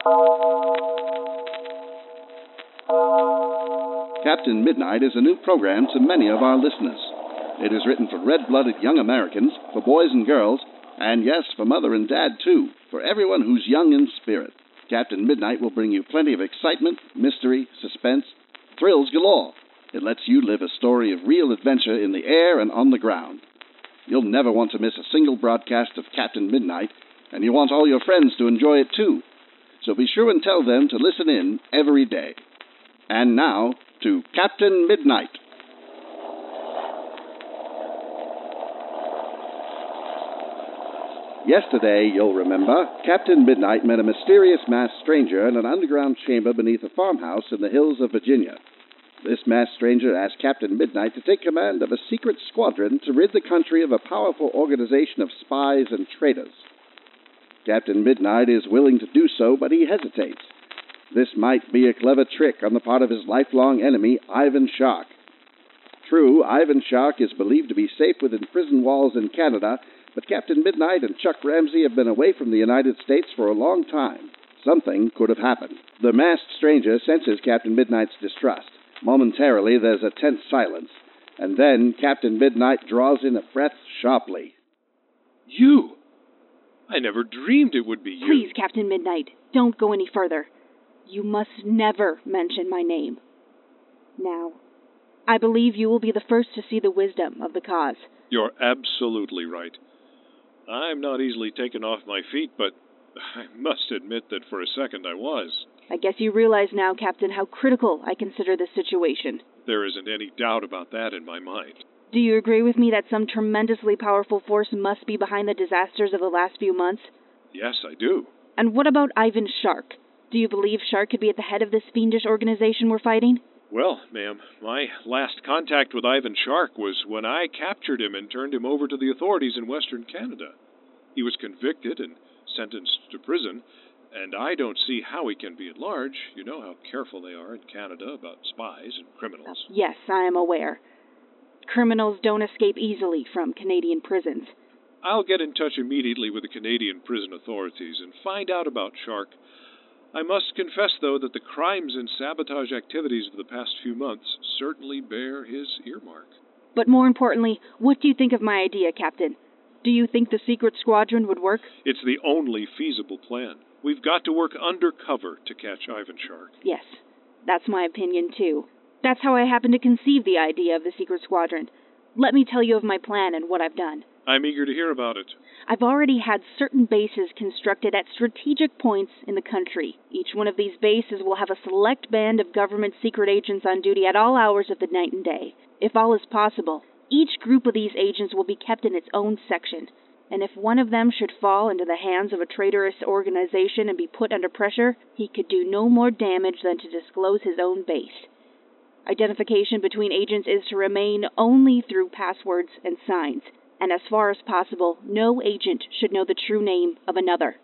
Captain Midnight is a new program to many of our listeners. It is written for red-blooded young Americans, for boys and girls, and yes, for mother and dad, too, for everyone who's young in spirit. Captain Midnight will bring you plenty of excitement, mystery, suspense, thrills galore. It lets you live a story of real adventure in the air and on the ground. You'll never want to miss a single broadcast of Captain Midnight, and you want all your friends to enjoy it, too. So be sure and tell them to listen in every day. And now, to Captain Midnight. Yesterday, you'll remember, Captain Midnight met a mysterious masked stranger in an underground chamber beneath a farmhouse in the hills of Virginia. This masked stranger asked Captain Midnight to take command of a secret squadron to rid the country of a powerful organization of spies and traitors. Captain Midnight is willing to do so, but he hesitates. This might be a clever trick on the part of his lifelong enemy, Ivan Shark. True, Ivan Shark is believed to be safe within prison walls in Canada, but Captain Midnight and Chuck Ramsey have been away from the United States for a long time. Something could have happened. The masked stranger senses Captain Midnight's distrust. Momentarily, there's a tense silence, and then Captain Midnight draws in a breath sharply. You! I never dreamed it would be you. Please, Captain Midnight, don't go any further. You must never mention my name. Now, I believe you will be the first to see the wisdom of the cause. You're absolutely right. I'm not easily taken off my feet, but I must admit that for a second I was. I guess you realize now, Captain, how critical I consider this situation. There isn't any doubt about that in my mind. Do you agree with me that some tremendously powerful force must be behind the disasters of the last few months? Yes, I do. And what about Ivan Shark? Do you believe Shark could be at the head of this fiendish organization we're fighting? Well, ma'am, my last contact with Ivan Shark was when I captured him and turned him over to the authorities in Western Canada. He was convicted and sentenced to prison, and I don't see how he can be at large. You know how careful they are in Canada about spies and criminals. Yes, I am aware. Criminals don't escape easily from Canadian prisons. I'll get in touch immediately with the Canadian prison authorities and find out about Shark. I must confess, though, that the crimes and sabotage activities of the past few months certainly bear his earmark. But more importantly, what do you think of my idea, Captain? Do you think the secret squadron would work? It's the only feasible plan. We've got to work undercover to catch Ivan Shark. Yes, that's my opinion, too. That's how I happened to conceive the idea of the secret squadron. Let me tell you of my plan and what I've done. I'm eager to hear about it. I've already had certain bases constructed at strategic points in the country. Each one of these bases will have a select band of government secret agents on duty at all hours of the night and day. If all is possible, each group of these agents will be kept in its own section. And if one of them should fall into the hands of a traitorous organization and be put under pressure, he could do no more damage than to disclose his own base. Identification between agents is to remain only through passwords and signs. And as far as possible, no agent should know the true name of another.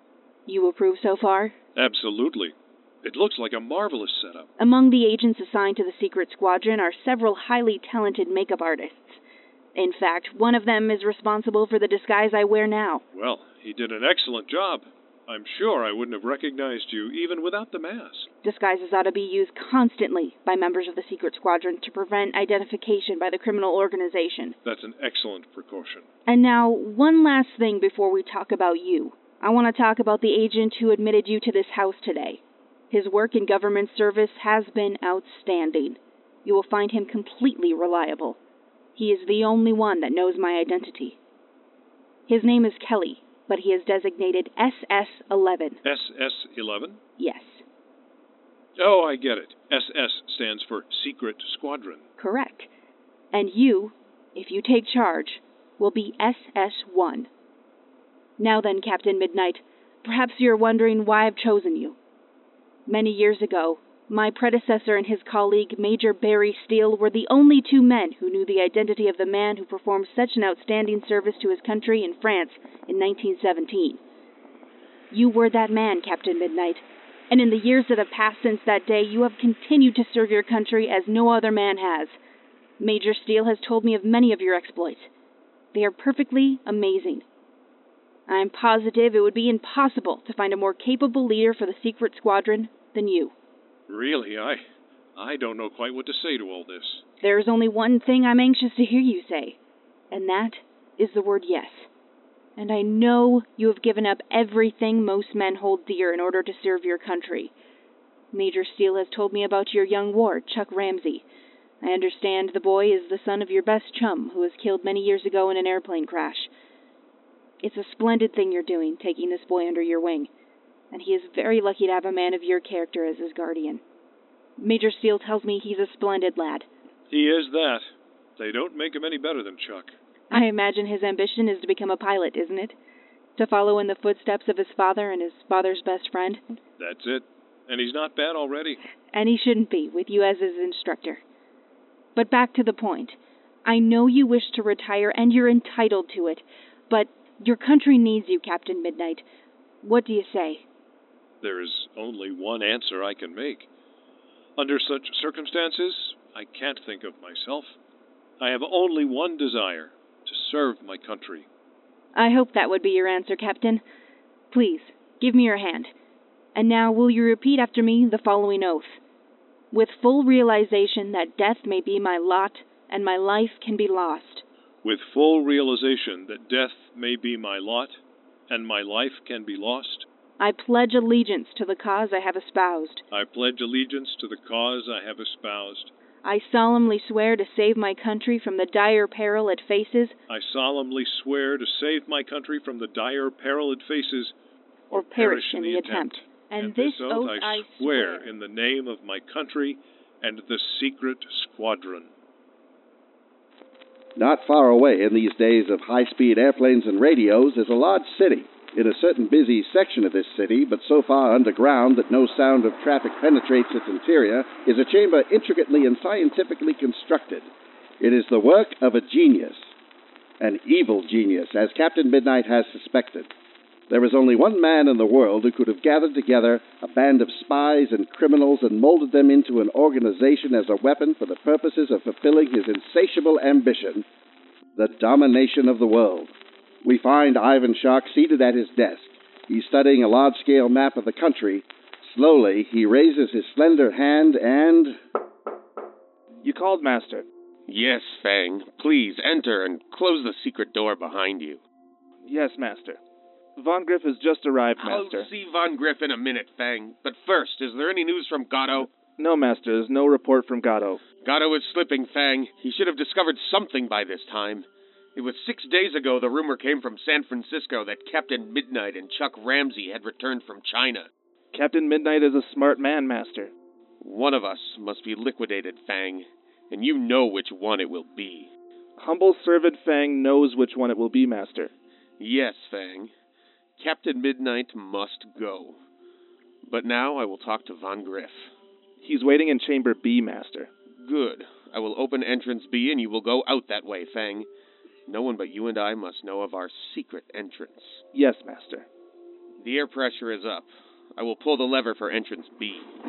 You approve so far? Absolutely. It looks like a marvelous setup. Among the agents assigned to the secret squadron are several highly talented makeup artists. In fact, one of them is responsible for the disguise I wear now. Well, he did an excellent job. I'm sure I wouldn't have recognized you even without the mask. Disguises ought to be used constantly by members of the secret squadron to prevent identification by the criminal organization. That's an excellent precaution. And now, one last thing before we talk about you. I want to talk about the agent who admitted you to this house today. His work in government service has been outstanding. You will find him completely reliable. He is the only one that knows my identity. His name is Kelly, but he is designated SS-11. SS-11? Yes. Oh, I get it. SS stands for Secret Squadron. Correct. And you, if you take charge, will be SS-1. Now then, Captain Midnight, perhaps you're wondering why I've chosen you. Many years ago, my predecessor and his colleague, Major Barry Steele, were the only two men who knew the identity of the man who performed such an outstanding service to his country in France in 1917. You were that man, Captain Midnight, and in the years that have passed since that day, you have continued to serve your country as no other man has. Major Steele has told me of many of your exploits. They are perfectly amazing. I'm positive it would be impossible to find a more capable leader for the secret squadron than you. Really, I don't know quite what to say to all this. There's only one thing I'm anxious to hear you say, and that is the word yes. And I know you have given up everything most men hold dear in order to serve your country. Major Steele has told me about your young ward, Chuck Ramsey. I understand the boy is the son of your best chum, who was killed many years ago in an airplane crash. It's a splendid thing you're doing, taking this boy under your wing, and he is very lucky to have a man of your character as his guardian. Major Steele tells me he's a splendid lad. He is that. They don't make him any better than Chuck. I imagine his ambition is to become a pilot, isn't it? To follow in the footsteps of his father and his father's best friend? That's it. And he's not bad already. And he shouldn't be, with you as his instructor. But back to the point. I know you wish to retire, and you're entitled to it, but your country needs you, Captain Midnight. What do you say? There is only one answer I can make. Under such circumstances, I can't think of myself. I have only one desire, to serve my country. I hope that would be your answer, Captain. Please, give me your hand. And now will you repeat after me the following oath? With full realization that death may be my lot and my life can be lost. With full realization that death may be my lot and my life can be lost. I pledge allegiance to the cause I have espoused. I pledge allegiance to the cause I have espoused. I solemnly swear to save my country from the dire peril it faces. I solemnly swear to save my country from the dire peril it faces, or perish in the attempt. And this oath I swear in the name of my country and the secret squadron. Not far away in these days of high-speed airplanes and radios is a large city. In a certain busy section of this city, but so far underground that no sound of traffic penetrates its interior, is a chamber intricately and scientifically constructed. It is the work of a genius. An evil genius, as Captain Midnight has suspected. There is only one man in the world who could have gathered together a band of spies and criminals and molded them into an organization as a weapon for the purposes of fulfilling his insatiable ambition, the domination of the world. We find Ivan Shark seated at his desk. He's studying a large-scale map of the country. Slowly, he raises his slender hand and... You called, Master. Yes, Fang. Please, enter and close the secret door behind you. Yes, Master. Von Griff has just arrived, Master. I'll see Von Griff in a minute, Fang. But first, is there any news from Gatto? No, Master. There's no report from Gatto. Gatto is slipping, Fang. He should have discovered something by this time. It was 6 days ago the rumor came from San Francisco that Captain Midnight and Chuck Ramsey had returned from China. Captain Midnight is a smart man, Master. One of us must be liquidated, Fang, and you know which one it will be. Humble servant Fang knows which one it will be, Master. Yes, Fang. Captain Midnight must go. But now I will talk to Von Griff. He's waiting in Chamber B, Master. Good. I will open entrance B and you will go out that way, Fang. No one but you and I must know of our secret entrance. Yes, Master. The air pressure is up. I will pull the lever for entrance B.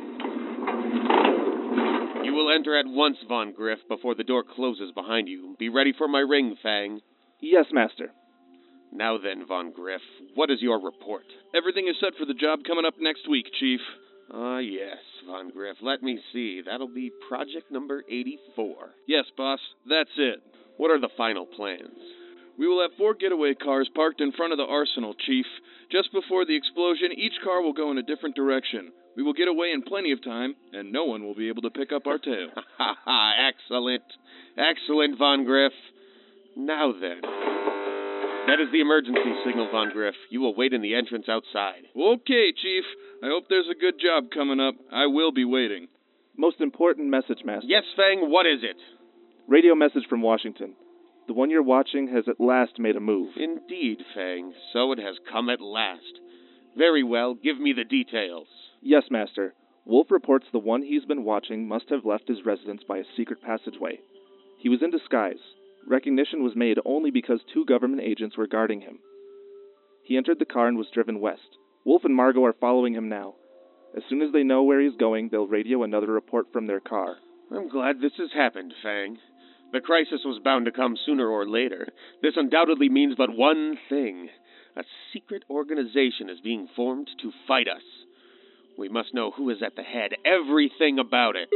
You will enter at once, Von Griff, before the door closes behind you. Be ready for my ring, Fang. Yes, Master. Now then, Von Griff, what is your report? Everything is set for the job coming up next week, Chief. Ah, yes, Von Griff. Let me see. That'll be project number 84. Yes, boss. That's it. What are the final plans? We will have 4 getaway cars parked in front of the arsenal, Chief. Just before the explosion, each car will go in a different direction. We will get away in plenty of time, and no one will be able to pick up our tail. Ha ha, excellent. Excellent, Von Griff. Now then. That is the emergency signal, Von Griff. You will wait in the entrance outside. Okay, Chief. I hope there's a good job coming up. I will be waiting. Most important message, Master. Yes, Fang, what is it? Radio message from Washington. The one you're watching has at last made a move. Indeed, Fang. So it has come at last. Very well. Give me the details. Yes, Master. Wolf reports the one he's been watching must have left his residence by a secret passageway. He was in disguise. Recognition was made only because 2 government agents were guarding him. He entered the car and was driven west. Wolf and Margot are following him now. As soon as they know where he's going, they'll radio another report from their car. I'm glad this has happened, Fang. The crisis was bound to come sooner or later. This undoubtedly means but one thing. A secret organization is being formed to fight us. We must know who is at the head, everything about it.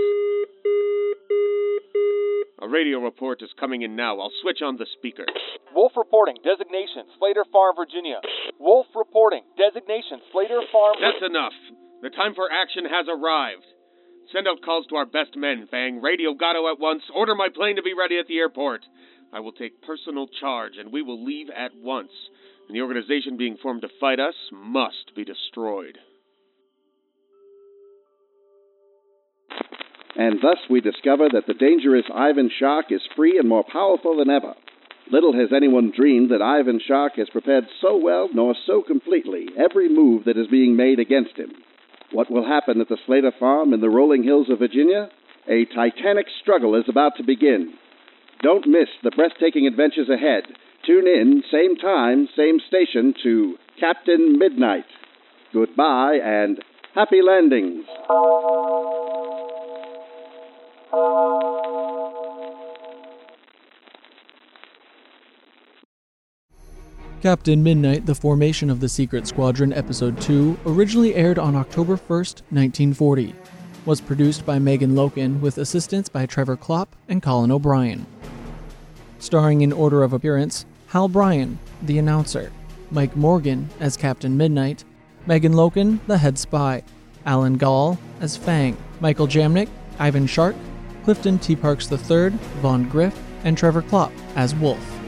A radio report is coming in now. I'll switch on the speaker. Wolf reporting. Designation, Slater Farm, Virginia. Wolf reporting. Designation, Slater Farm... That's enough. The time for action has arrived. Send out calls to our best men, Fang. Radio Gato at once. Order my plane to be ready at the airport. I will take personal charge, and we will leave at once. And the organization being formed to fight us must be destroyed. And thus we discover that the dangerous Ivan Shark is free and more powerful than ever. Little has anyone dreamed that Ivan Shark has prepared so well nor so completely every move that is being made against him. What will happen at the Slater Farm in the rolling hills of Virginia? A titanic struggle is about to begin. Don't miss the breathtaking adventures ahead. Tune in, same time, same station, to Captain Midnight. Goodbye and happy landings. Captain Midnight, The Formation of the Secret Squadron, Episode 2, originally aired on October 1st, 1940. Was produced by Megan Loken with assistance by Trevor Klopp and Colin O'Brien. Starring in order of appearance, Hal Bryan, the announcer, Mike Morgan as Captain Midnight, Megan Loken, the head spy, Alan Gall as Fang, Michael Jamnick, Ivan Shark, Clifton T. Parks III, Vaughn Griff, and Trevor Klopp as Wolf.